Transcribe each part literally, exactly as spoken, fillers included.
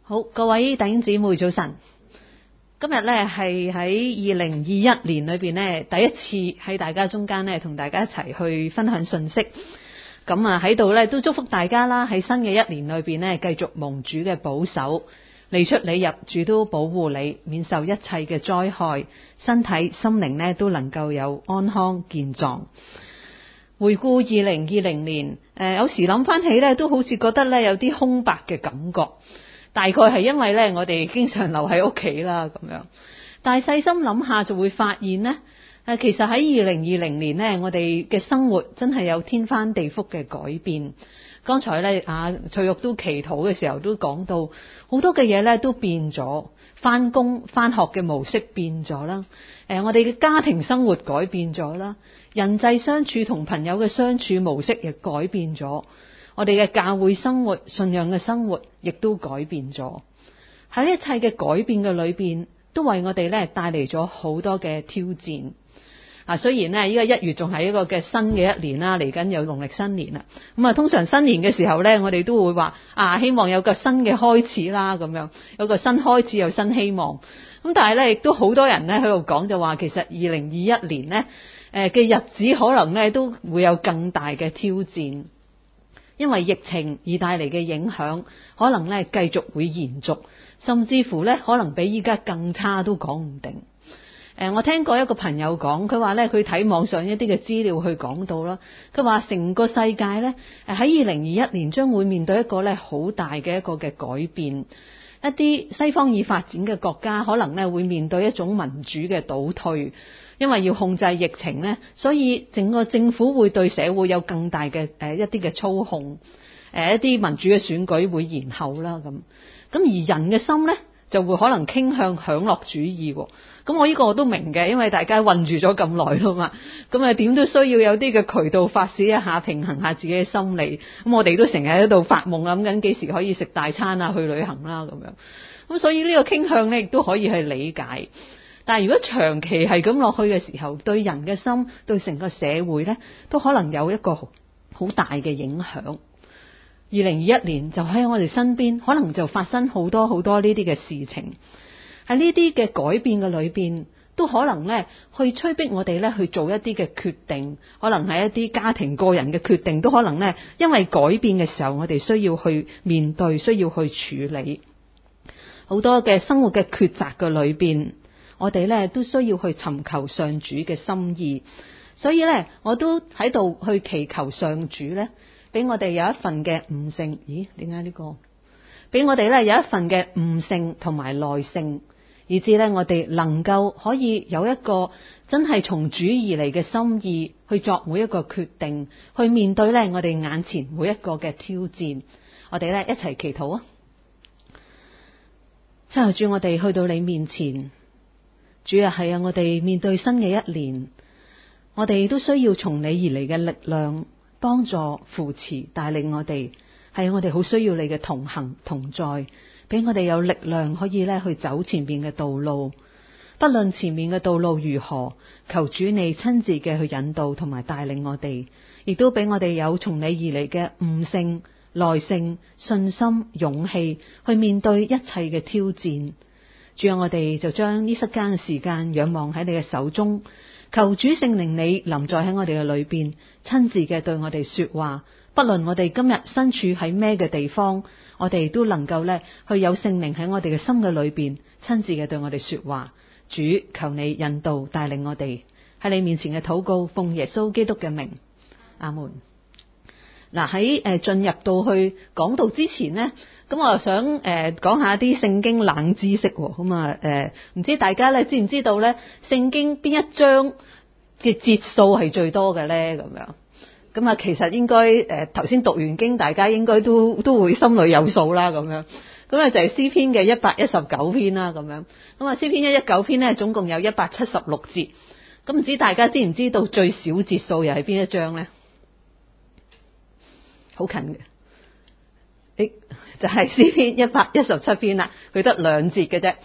好，各位弟兄姊妹早晨。今日咧係喺二零二一年裏邊咧第一次喺大家中間咧同大家一齊去分享信息。咁啊喺度咧都祝福大家啦，喺新嘅一年裏邊咧繼續蒙主嘅保守，你出你入，主都保護你，免受一切嘅災害，身體心靈咧都能夠有安康健壯。回顧二零二零年，誒、呃、有時諗翻起咧都好似覺得咧有啲空白嘅感覺。大概係因為咧，我哋經常留喺屋企啦，咁樣。但係細心諗下，就會發現呢，誒，其實喺二零二零年呢，我哋嘅生活真係有天翻地覆嘅改變。剛才咧，啊，翠玉都祈禱嘅時候都講到，好多嘅嘢咧都變咗，翻工翻學嘅模式變咗啦。誒，我哋嘅家庭生活改變咗啦，人際相處同朋友嘅相處模式亦改變咗。我哋嘅教會生活、信仰嘅生活，亦都改變咗。喺一切嘅改變嘅裏邊，都為我哋咧帶嚟咗好多嘅挑戰。啊，雖然呢，依個一月仲係一個嘅新嘅一年啦，嚟緊有農曆新年啦。咁啊，通常新年嘅時候咧，我哋都會話啊，希望有個新嘅開始啦，咁樣有個新開始，有新希望。咁但係咧，亦都好多人咧喺度講就話，其實二零二一年呢誒嘅日子可能咧都會有更大嘅挑戰。因為疫情而帶嚟嘅影響，可能咧繼續會延續，甚至乎咧可能比依家更差都講唔定。誒、呃，我聽過一個朋友講，佢話咧佢睇網上一啲嘅資料去講到啦，佢話成個世界咧誒喺二零二一年將會面對一個咧好大嘅一個嘅改變。一啲西方已發展嘅國家可能咧會面對一種民主嘅倒退。因為要控制疫情呢，所以整個政府會對社會有更大嘅誒一啲嘅操控，誒一啲民主嘅選舉會延後啦咁。咁而人嘅心呢，就會可能傾向享樂主義。咁我呢個我都明嘅，因為大家困住咗咁耐啦嘛。咁啊點都需要有啲嘅渠道發洩一下，平衡下自己嘅心理。咁我哋都成日喺度發夢諗緊幾時可以食大餐啊，去旅行啦咁樣。咁所以呢個傾向呢，亦都可以去理解。但係如果長期係咁落去嘅時候，對人嘅心，對成個社會呢，都可能有一個好大嘅影響。二零二一年就喺我哋身邊，可能就發生好多好多呢啲嘅事情。喺呢啲嘅改變嘅裏邊，都可能呢去催逼我哋呢去做一啲嘅決定，可能係一啲家庭個人嘅決定，都可能呢因為改變嘅時候，我哋需要去面對，需要去處理好多嘅生活嘅抉擇嘅裏邊。我哋咧都需要去尋求上主嘅心意，所以咧我都喺度去祈求上主咧，俾我哋有一份嘅悟性。咦？點解呢個？俾我哋咧有一份嘅悟性同埋耐性，以至咧我哋能夠可以有一個真係從主而嚟嘅心意去作每一個決定，去面對咧我哋眼前每一個嘅挑戰。我哋咧一齊祈禱啊！親愛主，我哋去到你面前。主要係啊，我哋面對新嘅一年，我哋都需要從你而嚟嘅力量幫助扶持帶領我哋，係我哋好需要你嘅同行同在，俾我哋有力量可以咧去走前面嘅道路。不論前面嘅道路如何，求主你親自嘅去引導同埋帶領我哋，亦都俾我哋有從你而嚟嘅悟性、耐性、信心、勇氣去面對一切嘅挑戰。主啊，我哋就將呢息間嘅時間仰望喺你嘅手中，求主聖靈你臨在喺我哋嘅裏邊，親自嘅對我哋說話。不論我哋今日身處喺咩嘅地方，我哋都能夠咧去有聖靈喺我哋嘅心嘅裏邊，親自嘅對我哋說話。主，求你引導帶領我哋喺你面前嘅禱告，奉耶穌基督嘅名，阿門。嗱，喺誒進入到去講道之前呢，咁我又想誒講下啲聖經冷知識。咁啊誒，唔知大家咧知唔知道咧聖經邊一章嘅節數係最多嘅咧？咁樣咁啊，其實應該誒頭先讀完經，大家應該都都會心裏有數啦。咁樣咁啊就係詩篇嘅一百一十九篇啦。咁樣咁啊詩篇一一九篇咧總共有一百七十六節。咁唔知大家知唔知道最少節數又係邊一章咧？好近嘅，誒就係詩篇一百一十七篇啦，佢得兩節嘅啫。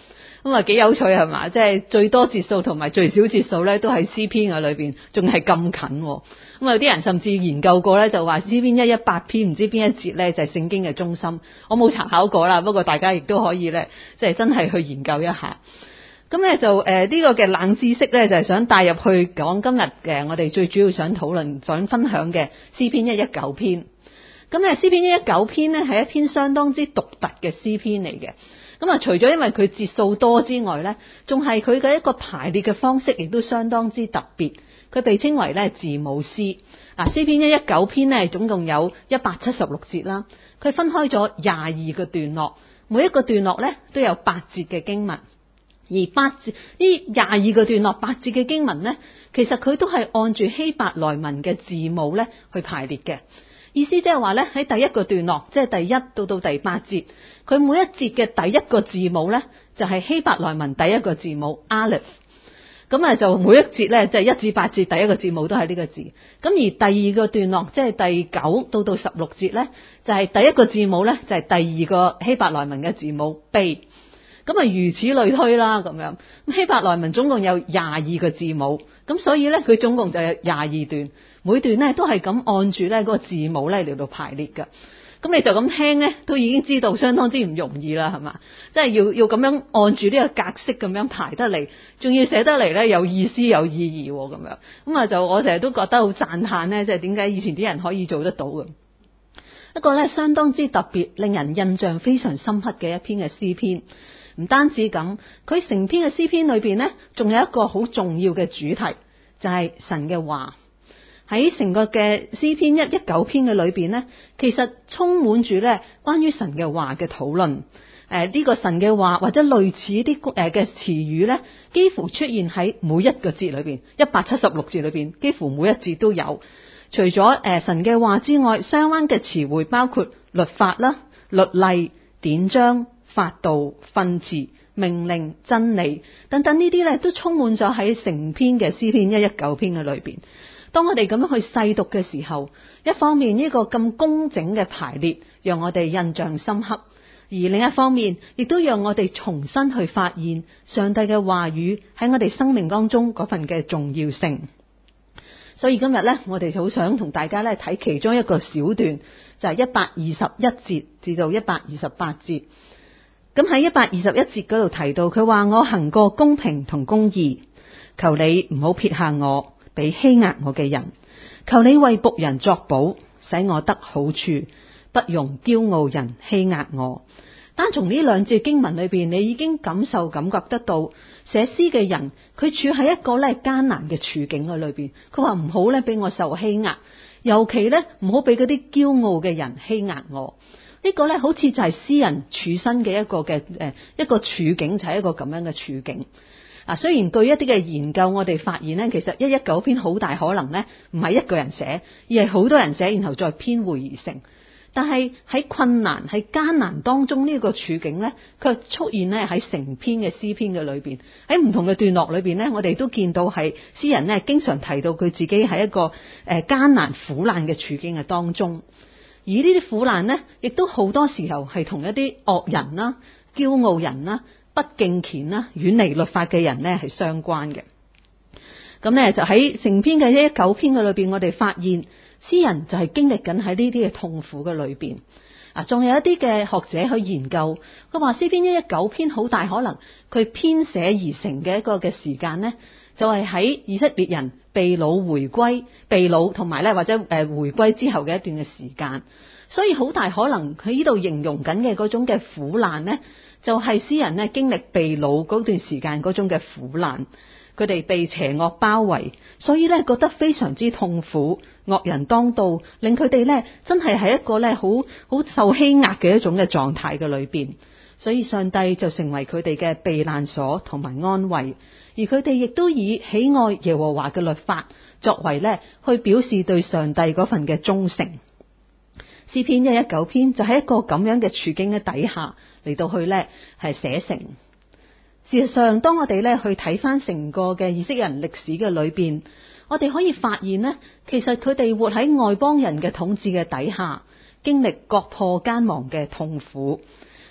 咁啊幾有趣係嘛？即係最多節數同埋最少節數咧，都喺詩篇嘅裏邊，仲係咁近。咁啊有啲人甚至研究過咧，就話詩篇一一八篇唔知邊一節咧就係聖經嘅中心。我冇查考過啦，不過大家亦都可以咧，即係真係去研究一下。咁咧就誒呢、呃這個嘅冷知識咧，就係、是、想帶入去講今日嘅我哋最主要想討論、想分享嘅詩篇一一九篇。咁咧詩篇一一九篇咧係一篇相當之獨特嘅詩篇嚟嘅。咁啊，除咗因為佢節數多之外咧，仲係佢嘅一個排列嘅方式，亦都相當之特別。佢被稱為咧字母詩。嗱，詩篇一一九篇咧總共有一百七十六節啦。佢分開咗廿二個段落，每一個段落咧都有八節嘅經文。而八節呢廿二個段落八節嘅經文咧，其實佢都係按住希伯來文嘅字母咧去排列嘅。意思即係話咧喺第一個段落，即係第一到到第八節，佢每一節嘅第一個字母咧就係希伯來文第一個字母 Aleph。咁啊就每一節咧即係一至八節第一個字母都係呢個字。咁而第二個段落即係第九到到十六節咧，就係第一個字母咧就係第二個希伯來文嘅字母 Bey。咁啊，如此類推啦，咁樣。咁希伯來文總共有廿二個字母，咁所以咧，佢總共就有廿二段，每段咧都係咁按住咧嗰個字母咧嚟到排列㗎。咁你就咁聽咧，都已經知道相當之唔容易啦，係嘛？即係要要咁樣按住呢個格式咁樣排得嚟，仲要寫得嚟咧有意思有意義喎，咁樣。咁啊，就我成日都覺得好讚歎咧，即係點解以前啲人可以做得到嘅？一個咧相當之特別、令人印象非常深刻嘅一篇嘅詩篇。唔單止咁，佢成篇嘅詩篇裏邊呢，仲有一個好重要嘅主題，就係神嘅話。喺成個嘅詩篇一一九篇嘅裏邊呢，其實充滿住咧關於神嘅話嘅討論。誒、呃、呢、這個神嘅話或者類似啲誒嘅詞語呢，幾乎出現喺每一個節裏邊，一百七十六節裏邊，幾乎每一節都有。除咗誒、呃、神嘅話之外，相關嘅詞彙包括律法啦、律例、典章、法度、訓詞、命令、真理等等，呢啲咧都充滿咗喺成篇嘅詩篇一一九篇嘅裏邊。當我哋咁樣去細讀嘅時候，一方面呢個咁工整嘅排列讓我哋印象深刻，而另一方面亦都讓我哋重新去發現上帝嘅話語喺我哋生命當中嗰份嘅重要性。所以今日咧，我哋好想同大家咧睇其中一個小段，就係一百二十一節至到一百二十八節。咁喺一百二十一節嗰度提到，佢話我行過公平同公義，求你唔好撇下我，俾欺壓我嘅人，求你為僕人作保，使我得好處，不容驕傲人欺壓我。單從呢兩節經文裏邊，你已經感受感覺得到，寫詩嘅人佢處喺一個咧艱難嘅處境嘅裏邊。佢話唔好咧俾我受欺壓，尤其咧唔好俾嗰啲驕傲嘅人欺壓我。呢個咧好似就係詩人處身嘅一個嘅誒一個處境，就係一個咁樣嘅處境。啊，雖然據一啲嘅研究，我哋發現咧，其實一一九篇好大可能咧唔係一個人寫，而係好多人寫，然後再編匯而成。但係喺困難、喺艱難當中呢個處境咧，卻出現咧喺成篇嘅詩篇嘅裏邊，喺唔同嘅段落裏邊咧，我哋都見到係詩人咧經常提到佢自己喺一個誒艱難苦難嘅處境嘅當中。而呢啲苦難呢，亦都好多時候係同一啲惡人啦、驕傲人啦、不敬虔啦、遠離律法嘅人呢係相關嘅。咁呢，就喺成篇嘅一一九篇嘅裏邊，我哋發現詩人就係經歷緊喺呢啲嘅痛苦嘅裏邊。啊，仲有一啲嘅學者去研究，佢話詩篇一一九篇好大可能佢編寫而成嘅一個嘅時間呢，就係喺以色列人被擄回歸、被擄同埋咧或者誒回歸之後嘅一段嘅時間，所以好大可能佢呢度形容緊嘅嗰種嘅苦難呢，就係詩人呢經歷被擄嗰段時間嗰種嘅苦難，佢哋被邪惡包圍，所以咧覺得非常之痛苦，惡人當道，令佢哋咧真係喺一個咧好好受欺壓嘅一種嘅狀態嘅裏邊，所以上帝就成為佢哋嘅避難所同埋安慰。而佢哋亦都以喜愛耶和華嘅律法作為咧，去表示對上帝嗰份嘅忠誠。詩篇一一九篇就喺一個咁樣嘅處境嘅底下嚟到去咧係寫成。事實上，當我哋咧去睇翻成個嘅以色列人歷史嘅裏邊，我哋可以發現呢，其實佢哋活喺外邦人嘅統治嘅底下，經歷國破家亡嘅痛苦。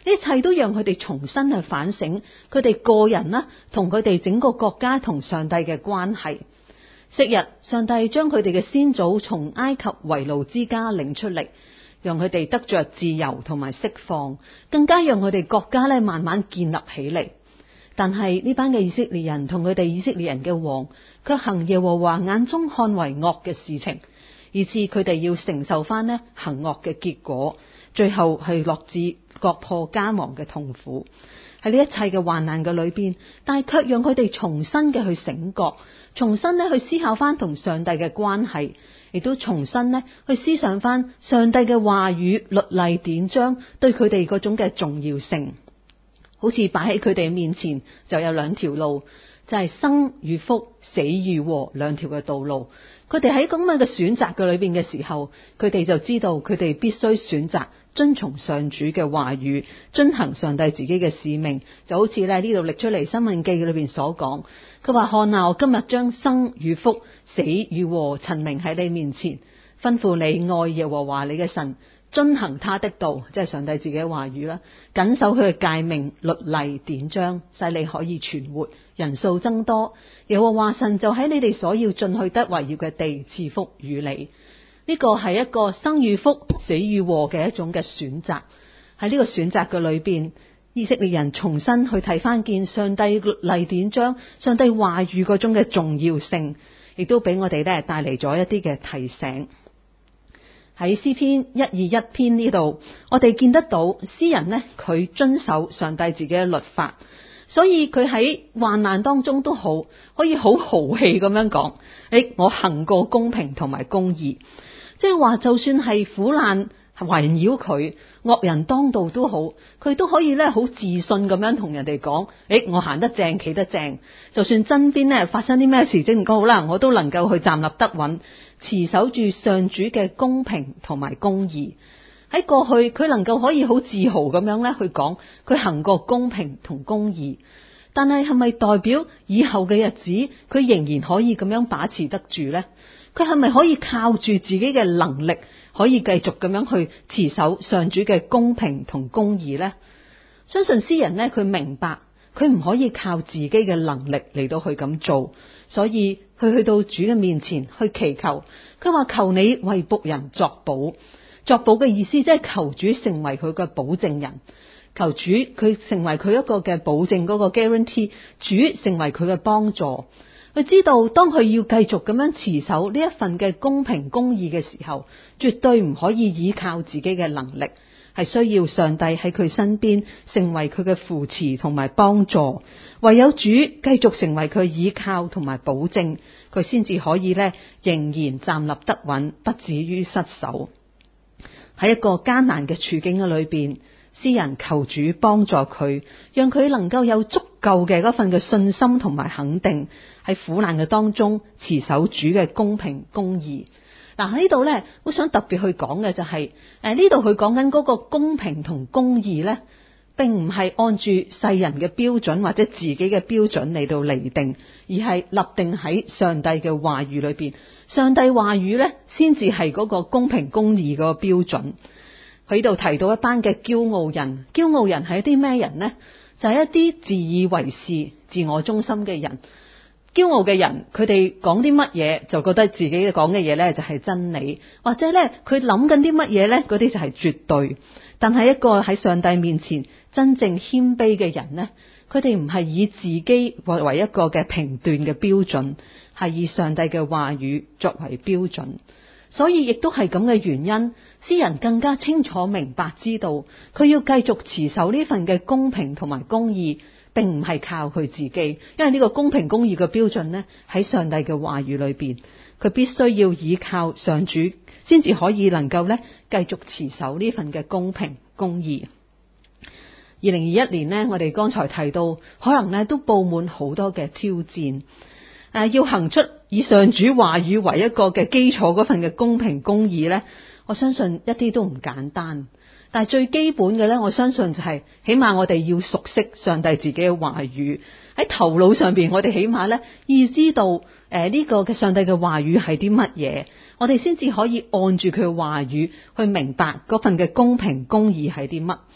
呢一切都讓佢哋重新去反省佢哋個人啦，同佢哋整個國家同上帝嘅關係。昔日上帝將佢哋嘅先祖從埃及為奴之家領出嚟，讓佢哋得着自由同埋釋放，更加讓佢哋國家咧慢慢建立起嚟。但係呢班嘅以色列人同佢哋以色列人嘅王，卻行耶和華眼中看為惡嘅事情，以致佢哋要承受翻呢行惡嘅結果，最後係落至國破家亡嘅痛苦。喺呢一切嘅患難嘅裏邊，但係卻讓佢哋重新嘅去醒覺，重新咧去思考翻同上帝嘅關係，亦都重新咧去思想翻上帝嘅話語、律例典章對佢哋嗰種嘅重要性。好似擺喺佢哋面前就有兩條路，就係生與福、死與禍兩條嘅道路。佢哋喺咁樣嘅選擇嘅裏邊嘅時候，佢哋就知道佢哋必須選擇遵從上主嘅話語，遵行上帝自己嘅使命。就好似咧呢度列出嚟申命記裏邊所講，佢話看啊，我今日將生與福、死與禍陳明喺你面前，吩咐你愛耶和華你嘅神，遵行他的道，即係上帝自己嘅話語啦，謹守佢嘅誡命、律例、典章，使你可以存活，人數增多。耶和華神就喺你哋所要進去得為業嘅地賜福與你。呢個係一個生與福、死與禍嘅一種嘅選擇。喺呢個選擇嘅裏邊，以色列人重新去睇翻見上帝律例典章、上帝話語嗰種嘅重要性，亦都俾我哋咧帶嚟咗一啲嘅提醒。喺詩篇一二一篇呢度，我哋見得到詩人呢，佢遵守上帝自己嘅律法，所以佢喺患難當中都好可以好豪氣咁樣講：誒，我行過公平同埋公義。即係話，就算係苦難圍繞佢，惡人當道都好，佢都可以咧好自信咁樣同人哋講：誒，我行得正，企得正。就算身邊咧發生啲咩事情都好啦，我都能夠去站立得穩，持守住上主嘅公平同埋公義。喺過去，佢能夠可以好自豪咁樣咧去講佢行過公平同公義。但係係咪代表以後嘅日子佢仍然可以咁樣把持得住呢？佢係咪可以靠住自己嘅能力，可以繼續咁樣去持守上主嘅公平同公義呢？相信詩人呢，佢明白佢唔可以靠自己嘅能力嚟到去咁做，所以佢去到主嘅面前去祈求。佢話：求你為僕人作保。作保嘅意思即係求主成為佢嘅保證人，求主佢成為佢一個嘅保證，嗰個 guarantee， 主成為佢嘅幫助。佢知道當佢要繼續咁樣持守呢一份嘅公平公義嘅時候，絕對唔可以依靠自己嘅能力，係需要上帝喺佢身邊成為佢嘅扶持同埋幫助。唯有主繼續成為佢依靠同埋保證，佢先至可以咧仍然站立得穩，不至於失手。喺一個艱難嘅處境嘅裏邊，詩人求主幫助佢，讓佢能夠有足夠嘅嗰份嘅信心同埋肯定，喺苦難嘅當中持守主嘅公平公義。嗱，喺呢度呢，我想特別去講嘅就係、是，誒呢度佢講緊嗰個公平同公義呢，並唔係按住世人嘅標準或者自己嘅標準嚟到釐定，而係立定喺上帝嘅話語裏邊。上帝話語呢，先至係嗰個公平公義嗰個標準。佢呢度提到一班嘅驕傲人，驕傲人係一啲咩人呢？就係、是、一啲自以為是、自我中心嘅人。驕傲嘅人，佢哋講啲乜嘢就覺得自己講嘅嘢呢就係真理，或者呢，佢諗緊啲乜嘢呢，嗰啲就係絕對。但係一個喺上帝面前真正謙卑嘅人呢，佢哋唔係以自己為一個嘅評斷嘅標準，係以上帝嘅話語作為標準。所以亦都係咁嘅原因，詩人更加清楚明白知道，佢要繼續持守呢份嘅公平同埋公義，並唔係靠佢自己，因為呢個公平公義嘅標準呢，喺上帝嘅話語裏邊，佢必須要依靠上主，先至可以能夠呢繼續持守呢份嘅公平公義。二零二一年呢，我哋剛才提到，可能呢都布滿好多嘅挑戰，誒、呃，要行出以上主話語為一個嘅基礎嗰份嘅公平公義呢，我相信一啲都唔簡單。但係最基本嘅呢，我相信就係、是、起碼我哋要熟悉上帝自己嘅話語，喺頭腦上邊，我哋起碼呢要知道誒呢、呃這個嘅上帝嘅話語係啲乜嘢，我哋先至可以按住佢嘅話語去明白嗰份嘅公平公義係啲乜。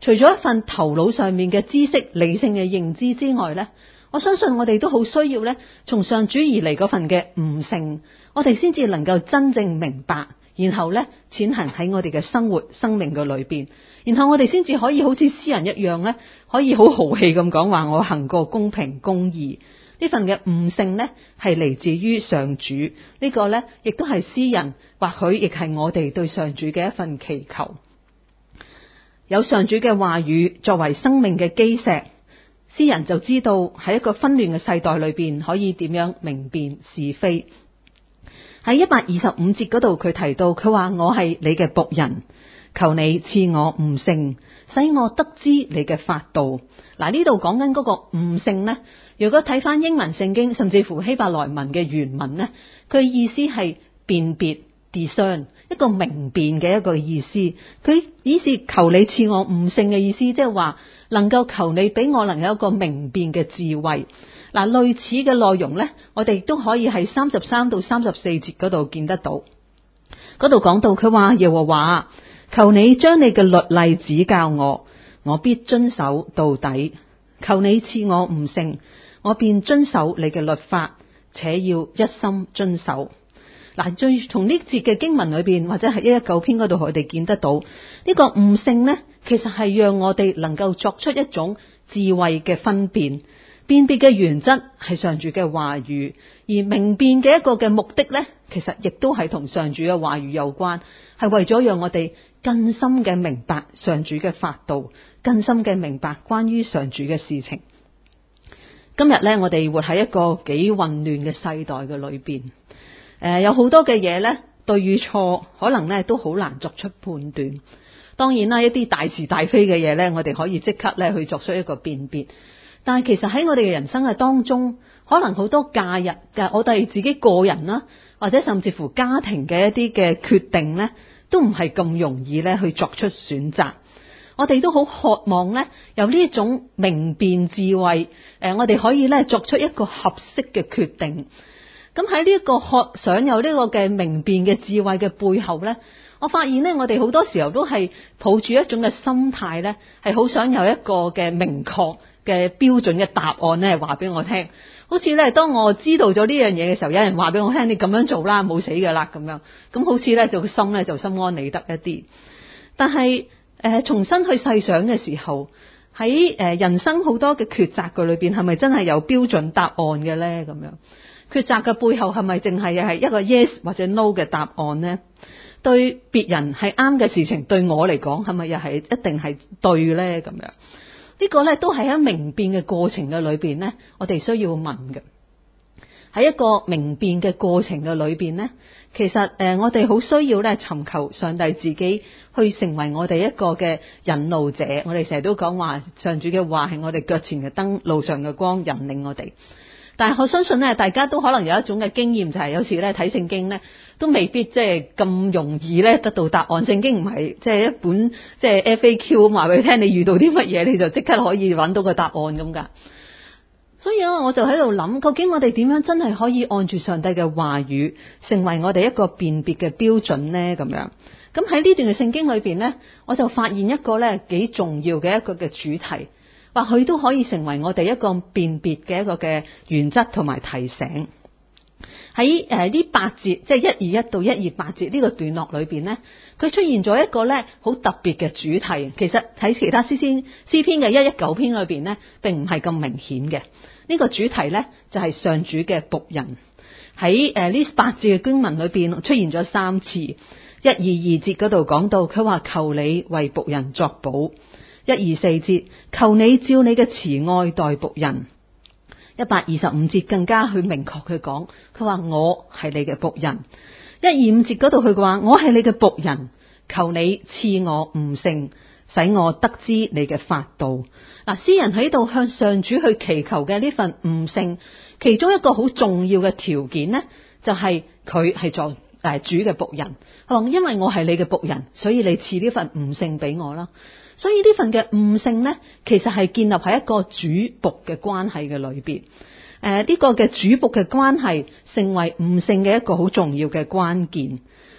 除咗一份頭腦上面嘅知識、理性嘅認知之外咧，我相信我哋都好需要咧，從上主而嚟嗰份嘅悟性，我哋先至能夠真正明白，然後咧踐行喺我哋嘅生活、生命嘅裏邊，然後我哋先至可以好似詩人一樣咧，可以好豪氣咁講話我行過公平公義。呢份嘅悟性咧係嚟自於上主，呢、這個咧亦都係詩人，或許亦係我哋對上主嘅一份祈求。有上主嘅話語作為生命嘅基石，詩人就知道喺一個紛亂嘅世代裏邊可以點樣明辨是非。喺一百二十五節嗰度，佢提到佢話我係你嘅僕人，求你賜我悟性，使我得知你嘅法度。嗱，呢度講緊嗰個悟性呢，如果睇翻英文聖經，甚至乎希伯來文嘅原文呢，佢意思係辨別 discern， 一個明辨嘅一個意思。佢意思求你賜我悟性嘅意思，即係話能夠求你俾我能有一個明辨嘅智慧。嗱，類似嘅內容呢，我哋都可以喺三十三到三十四節嗰度見得到。嗰度講到佢話耶和華，求你將你嘅律例指教我，我必遵守到底。求你賜我悟性，我便遵守你嘅律法，且要一心遵守。嗱，最從呢節嘅經文裏邊，或者係一一九篇嗰度，我哋見得到呢、這個悟性呢，其實係讓我哋能夠作出一種智慧嘅分辨。辨別嘅原則係上主嘅話語，而明辨嘅一個嘅目的呢，其實亦都係同上主嘅話語有關，係為咗讓我哋更深嘅明白上主嘅法度，更深嘅明白關於上主嘅事情。今日呢，我哋活喺一個幾混亂嘅世代嘅裏邊，誒、呃，有好多嘅嘢呢，對與錯可能呢都好難作出判斷。當然啦，一啲大是大非嘅嘢呢，我哋可以即刻呢去作出一個辨別。但係其實喺我哋嘅人生嘅當中，可能好多假日嘅我哋自己個人啦，或者甚至乎家庭嘅一啲嘅決定呢，都唔係咁容易咧去作出選擇。我哋都好渴望咧有呢一種明辨智慧，誒，我哋可以咧作出一個合適嘅決定。咁喺呢一個渴想有呢個嘅明辨嘅智慧嘅背後咧，我發現咧我哋好多時候都係抱住一種嘅心態咧，係好想有一個嘅明確嘅標準嘅答案咧，話俾我聽。好似咧，當我知道咗呢樣嘢嘅時候，有人話俾我聽，你咁樣做啦，冇死噶啦，咁樣，咁好似咧就個心咧就心安理得一啲。但係誒、呃，重新去細想嘅時候，喺誒、呃、人生好多嘅抉擇嘅裏邊，係咪真係有標準答案嘅咧？咁樣抉擇嘅背後係咪淨係係一個 yes 或者 no 嘅答案呢？對別人係啱嘅事情，對我嚟講係咪又係一定係對咧？咁樣？呢個咧都係喺明辨嘅過程嘅裏邊咧，我哋需要問嘅。喺一個明辨嘅過程嘅裏邊咧，其實誒、呃、我哋好需要咧尋求上帝自己去成為我哋一個嘅引路者。我哋成日都講話，上主嘅話係我哋腳前嘅燈，路上嘅光，引領我哋。但係我相信咧，大家都可能有一種嘅經驗，就係、是、有時咧睇聖經咧，都未必即係咁容易咧得到答案。聖經唔係即係一本即係 F A Q 咁話俾你聽，你遇到啲乜嘢你就即刻可以揾到個答案咁噶。所以咧，我就喺度諗，究竟我哋點樣真係可以按住上帝嘅話語，成為我哋一個辨別嘅標準呢？咁樣咁喺呢段嘅聖經裏邊呢，我就發現一個咧幾重要嘅一個嘅主題。或許都可以成為我哋一個辨別嘅一個嘅原則同埋提醒。喺誒呢八節，即係一二一到一二八節呢個段落裏邊呢，佢出現咗一個咧好特別嘅主題。其實喺其他詩篇詩篇嘅一一九篇裏邊呢，並唔係咁明顯嘅。呢個主題呢，就係上主嘅僕人。喺誒呢八節嘅經文裏邊出現咗三次。一二二節嗰度講到，佢話求你為僕人作保。一二四節，求你照你嘅慈愛待僕人。一百二十五節更加去明確佢講，佢話我係你嘅僕人。一二五節嗰度佢話我係你嘅僕人，求你賜我悟性，使我得知你嘅法度。嗱，詩人喺度向上主去祈求嘅呢份悟性，其中一個好重要嘅條件呢，就係佢係做誒主嘅僕人。佢話因為我係你嘅僕人，所以你賜呢份悟性俾我啦。所以呢份嘅悟性呢，其實係建立喺一個主僕嘅關係嘅裏邊。誒、呃，呢、這個嘅主僕嘅關係，成為悟性嘅一個好重要嘅關鍵。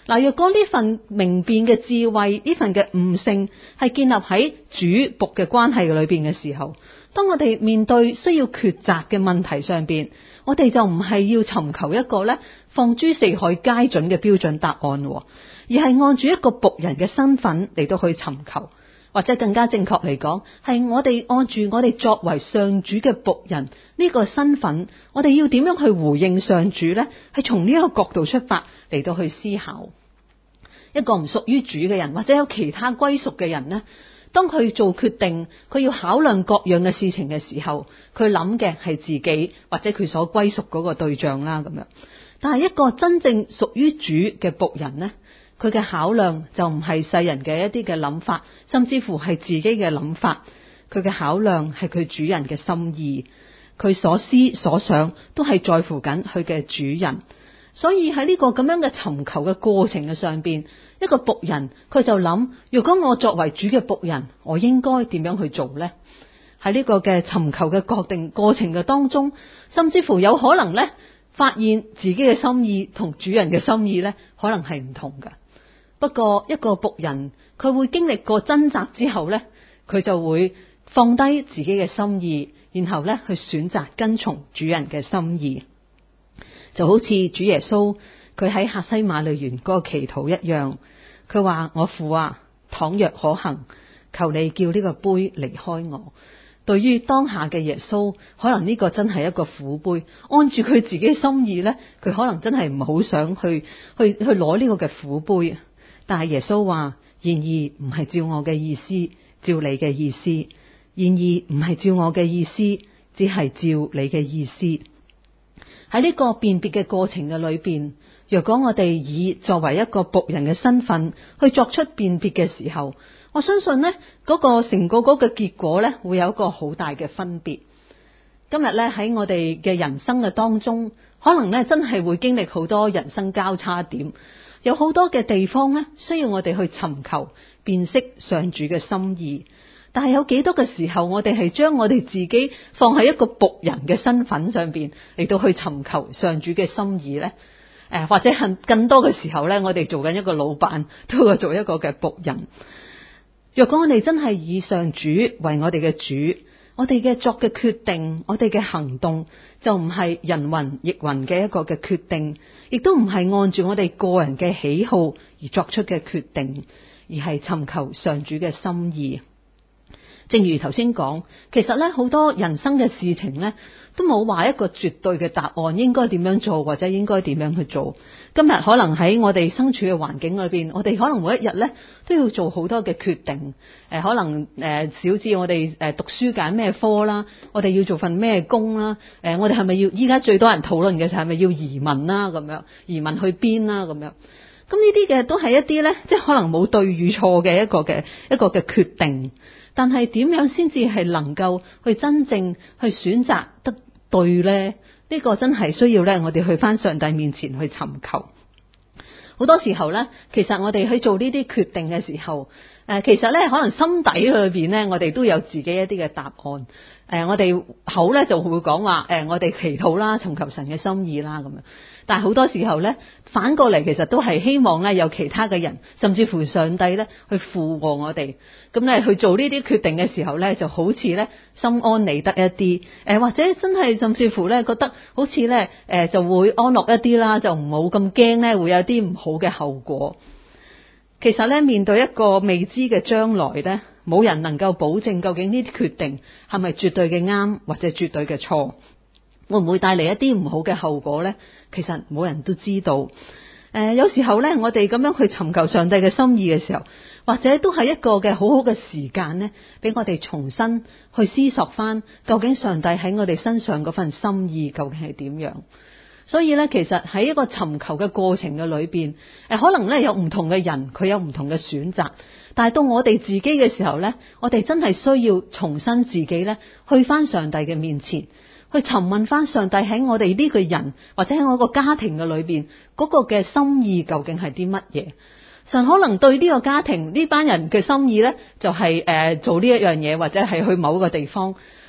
嗱，若果呢份明辨嘅智慧，呢份嘅悟性係建立喺主僕嘅關係裏邊嘅時候，當我哋面對需要抉擇嘅問題上邊，我哋就唔係要尋求一個咧放諸四海皆準嘅標準答案，而係按住一個僕人嘅身份嚟到去尋求，或者更加正確嚟講，係我哋按住我哋作為上主嘅僕人呢個身份，我哋要點樣去回應上主呢？係從呢一個角度出發嚟到去思考。一個唔屬於主嘅人，或者有其他歸屬嘅人呢，當佢做決定，佢要考量各樣嘅事情嘅時候，佢諗嘅係自己或者佢所歸屬嗰個對象啦咁樣。但係一個真正屬於主嘅僕人呢，佢嘅考量就唔係世人嘅一啲嘅諗法，甚至乎係自己嘅諗法。佢嘅考量係佢主人嘅心意，佢所思所想都係在乎緊佢嘅主人。所以喺呢個咁樣嘅尋求嘅過程嘅上邊，一個僕人佢就諗，如果我作為主嘅僕人，我應該點樣去做呢？喺呢個嘅尋求嘅確定過程嘅當中，甚至乎有可能呢，發現自己嘅心意同主人嘅心意呢，可能係唔同嘅。不過一個僕人佢會經歷過掙扎之後呢，佢就會放低自己嘅心意，然後呢去選擇跟從主人嘅心意。就好似主耶穌佢喺客西馬尼園嗰個祈禱一樣，佢話：我父啊，倘若可行，求你叫呢個杯離開我。對於當下嘅耶穌，可能呢個真係一個苦杯，按住佢自己心意呢，佢可能真係唔好想去去去攞呢個嘅苦杯。但係耶穌話：然而唔係照我嘅意思，照你嘅意思；然而唔係照我嘅意思，只係照你嘅意思。喺呢個辨別嘅過程嘅裏邊，若果我哋以作為一個僕人嘅身份去作出辨別嘅時候，我相信呢嗰個成個嗰個結果呢，會有一個好大嘅分別。今日呢，喺我哋嘅人生嘅當中，可能呢真係會經歷好多人生交叉點，有好多嘅地方呢需要我哋去尋求辨識上主嘅心意。但係有幾多嘅時候，我哋係將我哋自己放喺一個僕人嘅身份上邊嚟到去尋求上主嘅心意呢？誒，或者更更多嘅時候呢，我哋做緊一個老闆，都會做一個嘅僕人。若果我哋真係以上主為我哋嘅主，我哋嘅作嘅決定，我哋嘅行動就唔係人云亦云嘅一個嘅決定，亦都唔係按住我哋個人嘅喜好而作出嘅決定，而係尋求上主嘅心意。正如頭先講，其實咧好多人生嘅事情咧，都冇話一個絕對嘅答案，應該點樣做或者應該點樣去做。今日可能喺我哋身處嘅環境裏邊，我哋可能每一日咧都要做好多嘅決定。誒、呃，可能誒，小至我哋誒讀書揀咩科啦，我哋要做份咩工啦。誒、呃，我哋係咪要依家最多人討論嘅就係咪要移民啦？咁樣移民去邊啦？咁樣咁呢啲嘅都係一啲咧，即係可能冇對與錯嘅一個嘅一個嘅決定。但係點樣先至係能夠去真正去選擇得對呢？呢、呢個真係需要咧，我哋去返上帝面前去尋求。好多時候咧，其實我哋去做呢啲決定嘅時候，誒、呃，其實咧可能心底裏邊咧，我哋都有自己一啲嘅答案。誒、呃，我哋口咧就會講話，誒、呃，我哋祈禱啦，尋求神嘅心意啦，咁樣。但係好多時候咧，反過嚟其實都係希望咧有其他嘅人，甚至乎上帝咧去附和我哋，咁咧去做呢啲決定嘅時候咧，就好似咧心安理得一啲，誒、呃、或者真係甚至乎咧覺得好似咧誒就會安樂一啲啦，就唔好咁驚咧會有啲唔好嘅後果。其實咧面對一個未知嘅將來咧，冇人能夠保證究竟呢啲決定係咪絕對嘅啱或者絕對嘅錯，會唔會帶嚟一啲唔好嘅後果咧？其實冇人都知道。誒、呃，有時候咧，我哋咁樣去尋求上帝嘅心意嘅時候，或者都係一個嘅好好嘅時間咧，俾我哋重新去思索翻，究竟上帝喺我哋身上嗰份心意究竟係點樣？所以咧，其實喺一個尋求嘅過程嘅裏邊，誒、呃，可能咧有唔同嘅人，佢有唔同嘅選擇，但係到我哋自己嘅時候咧，我哋真係需要重新自己咧，去翻上帝嘅面前。去詢問翻上帝喺我哋呢個人或者喺我個家庭嘅裏邊嗰個嘅心意究竟係啲乜嘢？神可能對呢個家庭呢班人嘅心意呢，就係、是、誒、呃、做呢一樣嘢，或者係去某個地方，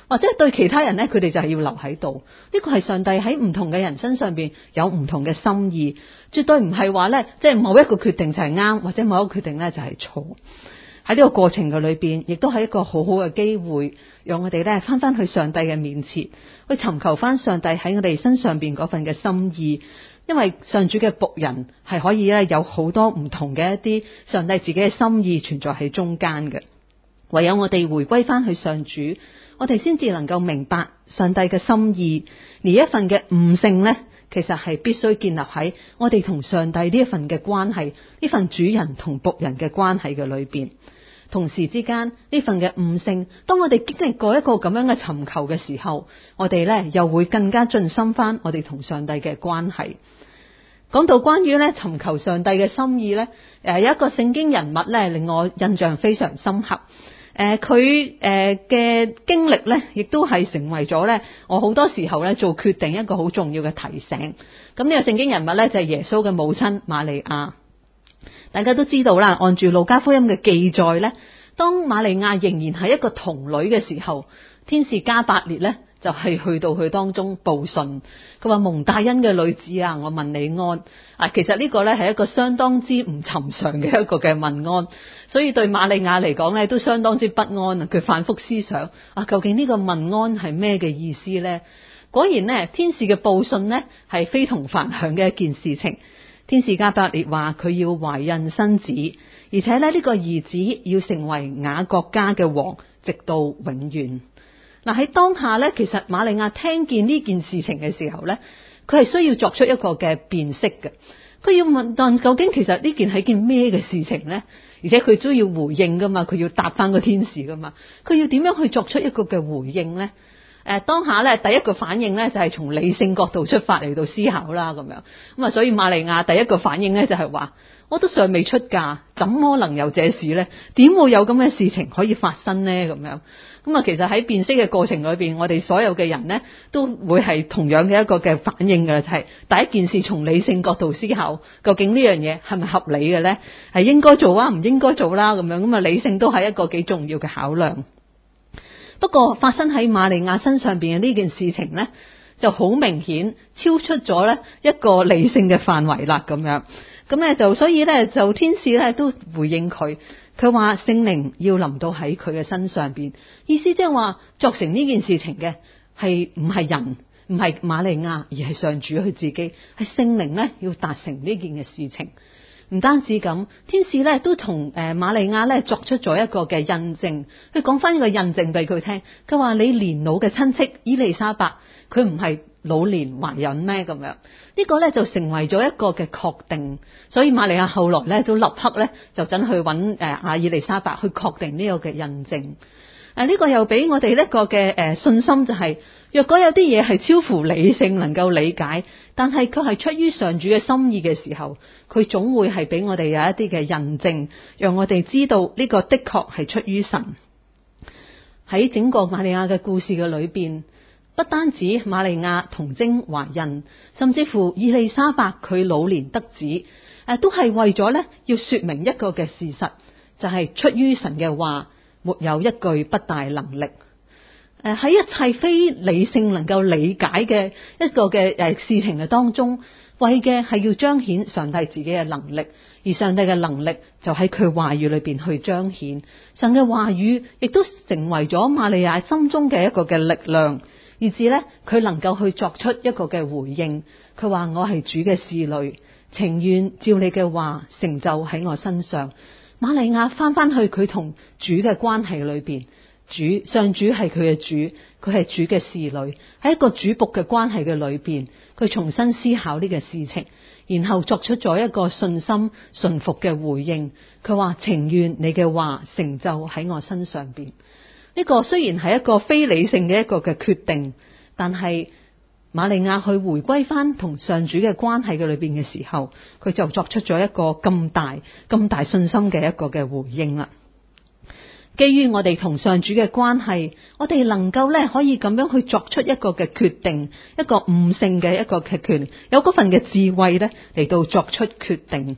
或者對其他人呢，佢哋就係要留喺度。呢個係上帝喺唔同嘅人身上邊有唔同嘅心意，絕對唔係話呢，即係某一個決定就係啱，或者某一個決定呢就係錯。喺呢個過程嘅裏邊，亦都係一個好好嘅機會，讓我哋呢翻翻去上帝嘅面前，去尋求翻上帝喺我哋身上邊嗰份嘅心意。因為上主嘅僕人係可以咧有好多唔同嘅一啲上帝自己嘅心意存在喺中間嘅。唯有我哋回歸翻去上主，我哋先至能夠明白上帝嘅心意。而一份嘅悟性呢，其實係必須建立喺我哋同上帝呢一份嘅關係，呢份主人同僕人嘅關係嘅裏邊。同時之間呢份嘅悟性，當我哋經歷過一個咁樣嘅尋求嘅時候，我哋呢又會更加盡心翻我哋同上帝嘅關係。講到關於咧尋求上帝嘅心意咧，誒有一個聖經人物咧令我印象非常深刻。誒佢誒嘅經歷咧，亦都係成為咗咧我好多時候咧做決定一個好重要嘅提醒。咁呢個聖經人物咧就係耶穌嘅母親瑪利亞。大家都知道啦，按住路加福音嘅記載咧，當瑪利亞仍然係一個童女嘅時候，天使加百列咧就係去到佢當中報信，佢話蒙大恩嘅女子啊，我問你安啊。其實呢個咧係一個相當之唔尋常嘅一個嘅問安，所以對瑪利亞嚟講咧都相當之不安啊。佢反覆思想啊，究竟呢個問安係咩嘅意思呢？果然呢，天使嘅報信呢係非同凡響嘅一件事情。天使加百列話佢要懷孕生子，而且咧呢個兒子要成為雅各家嘅王，直到永遠。嗱，喺當下咧，其實瑪利亞聽見呢件事情嘅時候咧，佢係需要作出一個嘅辨識嘅。佢要問，但究竟其實呢件係件咩嘅事情咧？而且佢都要回應噶嘛，佢要答翻個天使噶嘛，佢要點樣去作出一個嘅回應咧？誒，當下咧，第一個反應咧就係從理性角度出發嚟到思考啦，咁樣咁啊，所以瑪利亞第一個反應咧就係話：我都尚未出嫁，怎麼能有這事呢？點會有咁嘅事情可以發生呢？咁樣咁啊，其實喺辨識嘅過程裏邊，我哋所有嘅人呢都會係同樣嘅一個嘅反應嘅，就係第一件事從理性角度思考，究竟呢樣嘢係咪合理嘅呢？係應該做啊，唔應該做啦，咁樣咁啊，理性都係一個幾重要嘅考量。不過發生喺瑪利亞身上邊嘅呢件事情呢，就好明顯超出咗呢一個理性嘅範圍啦，咁樣咁咧就所以咧就天使咧都回應佢，佢話聖靈要臨到喺佢嘅身上邊，意思即係話作成呢件事情嘅係唔係人，唔係瑪利亞，而係上主佢自己，係聖靈咧要達成呢件嘅事情。唔單止咁，天使咧都同誒瑪利亞咧作出咗一個嘅印證，佢講翻呢個印證俾佢聽。佢話你年老嘅親戚伊麗莎白，佢唔係老年懷孕咩？咁樣呢個咧就成為咗一個嘅確定。所以瑪利亞後來咧都立刻咧就走去揾誒阿伊麗莎白去確定呢個嘅印證。誒呢個又俾我哋一個嘅誒信心，就係若果有啲嘢係超乎理性能夠理解，但係佢係出於上主嘅心意嘅時候，佢總會係俾我哋有一啲嘅印證，讓我哋知道呢個的確係出於神。喺整個瑪利亞嘅故事嘅裏邊，不單止瑪利亞童貞懷孕，甚至乎以利沙伯佢老年得子，誒都係為咗咧要說明一個嘅事實，就係、是、出於神嘅話，沒有一句不帶能力。誒喺一切非理性能夠理解嘅一個嘅誒事情嘅當中，為嘅係要彰顯上帝自己嘅能力，而上帝嘅能力就喺佢話語裏邊去彰顯。神嘅話語亦都成為咗瑪利亞心中嘅一個嘅力量，以至咧佢能夠去作出一個嘅回應。佢話我係主嘅使女，情願照你嘅話成就喺我身上。瑪利亞翻翻去佢同主嘅關係裏邊。主上主係佢嘅主，佢係主嘅侍女，喺一個主僕嘅關係嘅裏邊，佢重新思考呢個事情，然後作出咗一個信心順服嘅回應。佢話情願你嘅話成就喺我身上邊。呢個雖然係一個非理性嘅一個嘅決定，但係瑪利亞去回歸翻同上主嘅關係嘅裏邊嘅時候，佢就作出咗一個咁大咁大信心嘅一個嘅回應啦。基於我哋同上主嘅關係，我哋能夠咧可以咁樣去作出一個嘅決定，一個悟性嘅一個嘅權，有嗰份嘅智慧咧嚟到作出決定。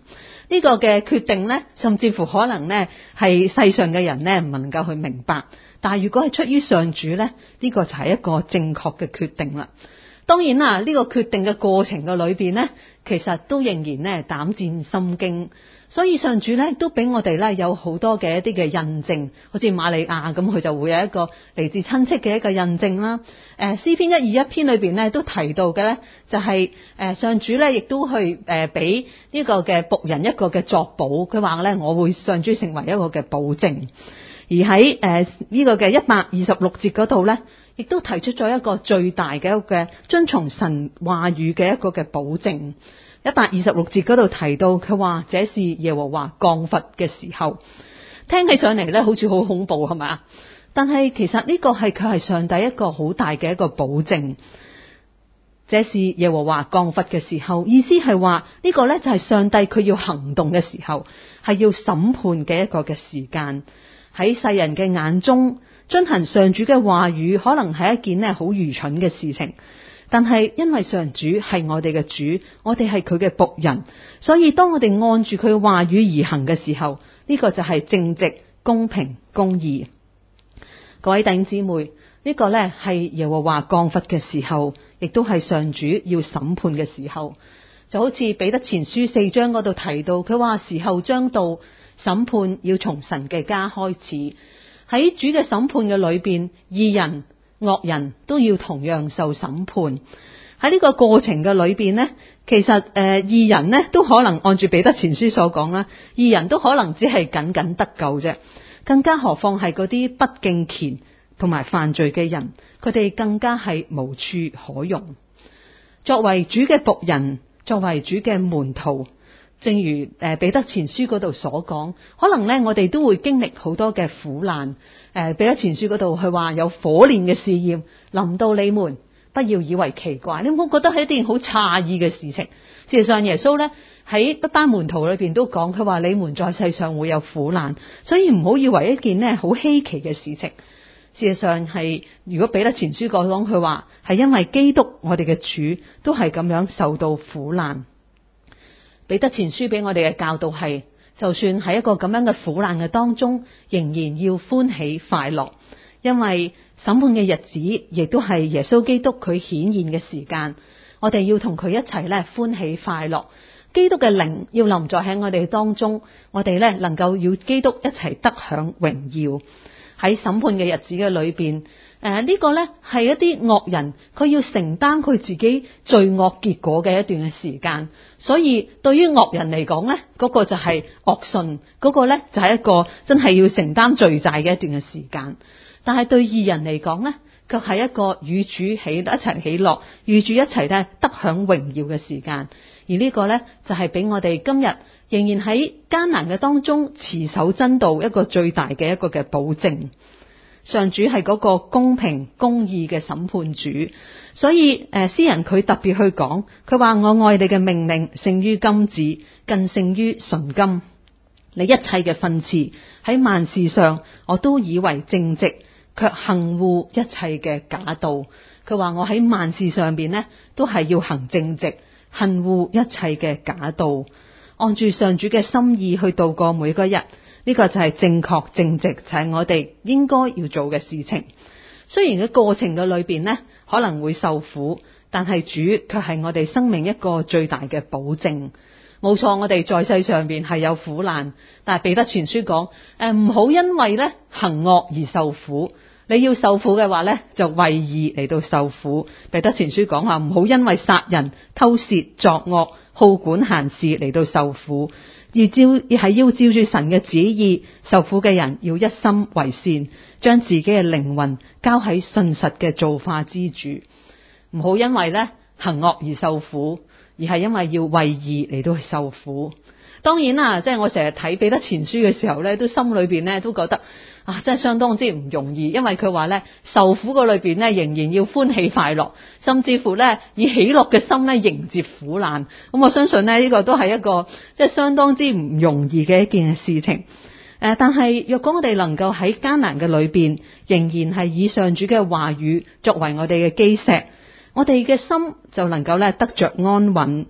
呢個嘅決定呢，甚至乎可能呢係世上嘅人呢唔能夠去明白，但係如果係出於上主呢，呢個就係一個正確嘅決定啦。當然啦，呢個決定嘅過程嘅裏邊呢，其實都仍然呢膽戰心驚，所以上主呢都俾我哋呢有好多嘅一啲嘅印證，好似瑪利亞咁，佢就會有一個嚟自親戚嘅一個印證啦。誒詩篇一二一篇裏邊呢都提到嘅呢，就係誒上主呢亦都去誒俾呢個嘅僕人一個嘅作保，佢話呢我會上主成為一個嘅保證。而喺誒呢個嘅一百二十六節嗰度呢，亦都提出咗一個最大嘅一個嘅遵從神話語嘅一個嘅保證。一百二十六節嗰度提到，佢話這是耶和華降罰嘅時候，聽起上嚟咧好似好恐怖係咪？但係其實呢個係佢係上帝一個好大嘅一個保證。這是耶和華降罰嘅時候，意思係話呢個咧就係上帝佢要行動嘅時候，係要審判嘅一個嘅時間。喺世人嘅眼中，遵行上主嘅話語可能係一件咧好愚蠢嘅事情，但係因為上主係我哋嘅主，我哋係佢嘅僕人，所以當我哋按住佢嘅話語而行嘅時候，呢個就係正直、公平、公義。各位弟兄姊妹，呢個咧係耶和華降罰嘅時候，亦都係上主要審判嘅時候。就好似彼得前書四章嗰度提到，佢話時候將到，審判要從神嘅家開始。喺主嘅審判嘅裏邊，義人、惡人都要同樣受審判。喺呢個過程嘅裏邊呢，其實誒、呃、義人呢都可能按住彼得前書所講啦，義人都可能只係僅僅得救啫，更加何況係嗰啲不敬虔同埋犯罪嘅人，佢哋更加係無處可容。作為主嘅僕人，作為主嘅門徒，正如誒彼得前書嗰度所講，可能咧我哋都會經歷好多嘅苦難。誒彼得前書嗰度佢話有火煉嘅試驗臨到你們，不要以為奇怪。你唔好覺得係一件好詫異嘅事情。事實上耶穌咧喺一班門徒裏邊都講，佢話你們在世上會有苦難，所以唔好以為一件咧好稀奇嘅事情。事實上係，如果彼得前書講佢話係因為基督我哋嘅主都係咁樣受到苦難。彼得前書俾我哋嘅教導係，就算喺一個咁樣嘅苦難嘅當中，仍然要歡喜快樂，因為審判嘅日子亦都係耶穌基督佢顯現嘅時間，我哋要同佢一齊咧歡喜快樂。基督嘅靈要臨在喺我哋當中，我哋咧能夠與基督一齊得享榮耀。喺審判嘅日子嘅裏邊，誒、呃、呢、這個咧係一啲惡人，佢要承擔佢自己罪惡結果嘅一段嘅時間。所以對於惡人嚟講咧，嗰、那個就係惡信，嗰、那個咧就係一個真係要承擔罪債嘅一段嘅時間。但係對義人嚟講咧，卻係一個與主起一齊喜樂，與主一齊咧得享榮耀嘅時間。而呢個咧就係俾我哋今日仍然喺艱難嘅當中持守真道一個最大嘅一個嘅保證。上主係嗰個公平公義嘅審判主，所以誒詩人佢特別去講，佢話我愛你嘅命令勝於金子，更勝於純金。你一切嘅訓詞喺萬事上我都以為正直，卻恨惡一切嘅假道。佢話我喺萬事上邊呢都係要行正直，恨惡一切嘅假道，按住上主嘅心意去度過每個日。呢個就係正確正直，就係我哋應該要做嘅事情。雖然喺過程嘅裏邊呢可能會受苦，但係主卻係我哋生命一個最大嘅保證。冇錯，我哋在世上邊係有苦難，但係彼得前書講，誒唔好因為咧行惡而受苦。你要受苦嘅話咧，就為義嚟到受苦。彼得前書講話唔好因為殺人、偷竊、作惡、好管閒事嚟到受苦。而照係要照住神嘅旨意受苦嘅人，要一心為善，將自己嘅靈魂交喺信實嘅造化之主。唔好因為咧行惡而受苦，而係因為要為義嚟到去受苦。當然啦，即係我成日睇彼得前書嘅時候咧，都心裏邊咧都覺得啊，真係相當之唔容易，因為佢話咧受苦個裏邊咧仍然要歡喜快樂，甚至乎咧以喜樂嘅心咧迎接苦難。咁我相信咧呢個都係一個即係相當之唔容易嘅一件事情。誒、呃，但係若果我哋能夠喺艱難嘅裏邊，仍然係以上主嘅話語作為我哋嘅基石，我哋嘅心就能夠咧得着安穩。誒、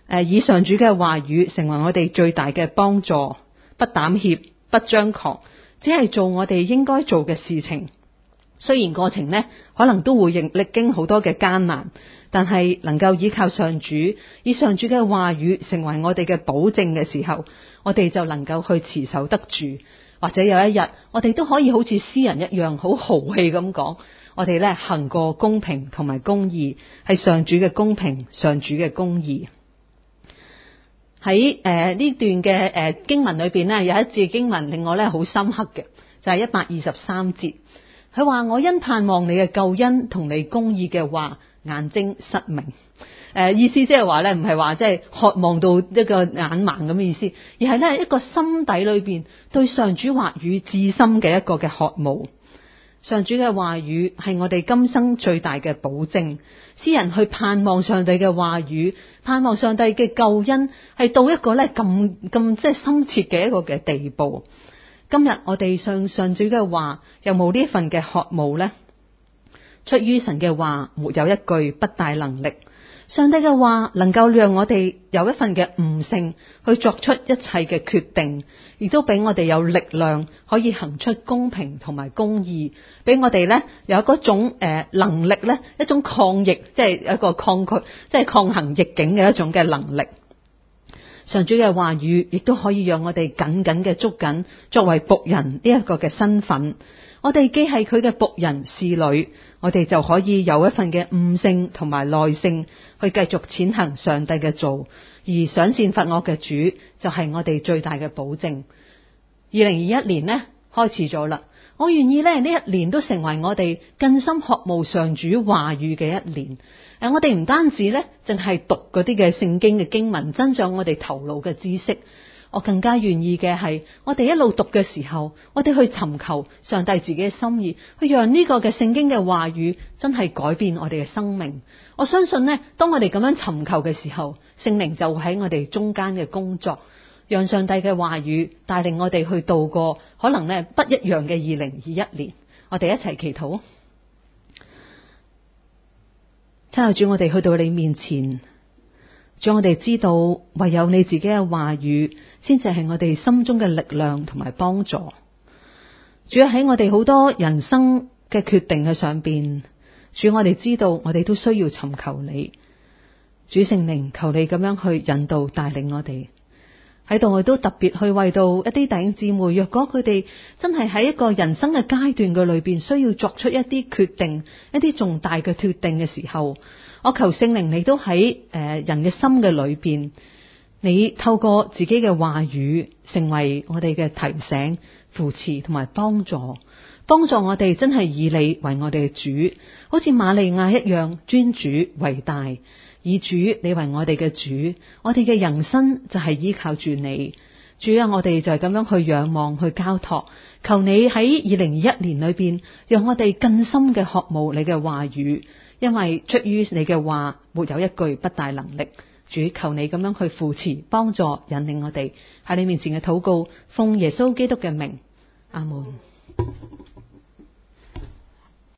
誒，以上主嘅話語成為我哋最大嘅幫助，不膽怯，不張狂，只係做我哋應該做嘅事情。雖然過程呢可能都會歷經好多嘅艱難，但係能夠依靠上主，以上主嘅話語成為我哋嘅保證嘅時候，我哋就能夠去持守得住。或者有一日，我哋都可以好似詩人一樣，好豪氣咁講，我哋咧行過公平同埋公義，係上主嘅公平，上主嘅公義。喺誒呢段嘅誒、呃、經文裏邊呢，有一節經文令我咧好深刻嘅，就係一百二十三節。佢話：我因盼望你嘅救恩同你公義嘅話，眼睛失明。誒、呃，意思即係話咧，唔係話即係渴望到一個眼盲咁嘅意思，而係咧一個心底裏邊對上主話語至深嘅一個嘅渴慕。上主嘅話語係我哋今生最大嘅保證。詩人去盼望上帝嘅話語，盼望上帝嘅救恩，係到一個咧咁咁即係深切嘅一個嘅地步。今日我哋上上主嘅話，有冇呢一份嘅渴慕呢？出於神嘅話，沒有一句不帶能力。上帝嘅話能夠讓我哋有一份嘅悟性，去作出一切嘅決定，亦都俾我哋有力量可以行出公平同埋公義，俾我哋咧有嗰種誒、呃、能力咧，一種抗逆，即係一個抗拒，即係抗衡逆境嘅一種嘅能力。上主嘅話語亦都可以讓我哋緊緊嘅捉緊作為僕人呢一個嘅身份。我哋既係佢嘅僕人侍女，我哋就可以有一份嘅悟性同埋耐性去繼續踐行上帝嘅道，而賞善罰惡嘅主就係我哋最大嘅保證。二零二一年呢開始咗啦，我願意咧呢一年都成為我哋更深渴慕上主話語嘅一年。誒，我哋唔單止咧淨係讀嗰啲嘅聖經嘅經文，增長我哋頭腦嘅知識。我更加願意嘅係，我哋一路讀嘅時候，我哋去尋求上帝自己嘅心意，去讓呢個嘅聖經嘅話語真係改變我哋嘅生命。我相信呢，當我哋咁樣尋求嘅時候，聖靈就會喺我哋中間嘅工作，讓上帝嘅話語帶領我哋去度過可能呢不一樣嘅二零二一年。我哋一齊祈禱。親愛主，我哋去到你面前，主，我哋知道唯有你自己嘅話語先至係我哋心中嘅力量同埋幫助。主，喺我哋好多人生嘅決定嘅上邊，主，我哋知道我哋都需要尋求你。主聖靈，求你咁樣去引導帶領我哋。喺度我都特別去為到一啲弟兄姊妹，若果佢哋真係喺一個人生嘅階段嘅裏邊，需要作出一啲決定，一啲重大嘅決定嘅時候，我求聖靈你都喺誒、呃、人嘅心嘅裏邊，你透過自己嘅話語成為我哋嘅提醒、扶持同埋幫助，幫助我哋真係以你為我哋嘅主，好似瑪利亞一樣尊主為大，以主你為我哋嘅主，我哋嘅人生就係依靠住你。主啊，我哋就係咁樣去仰望、去交託，求你喺二零二一年裏邊，讓我哋更深嘅渴慕你嘅話語，因為出於你嘅話，沒有一句不帶能力。主，求你咁樣去扶持、幫助、引領我哋喺你面前嘅禱告，奉耶穌基督嘅名，阿門。